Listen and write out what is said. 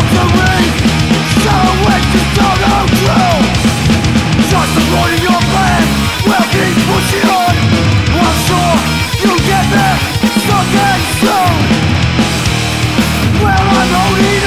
Pushing on, I'm sure you'll get there someday soon. Well, I'm only